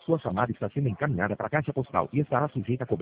Sua chamada está sendo encaminhada para a caixa postal e estará sujeita a cobrança.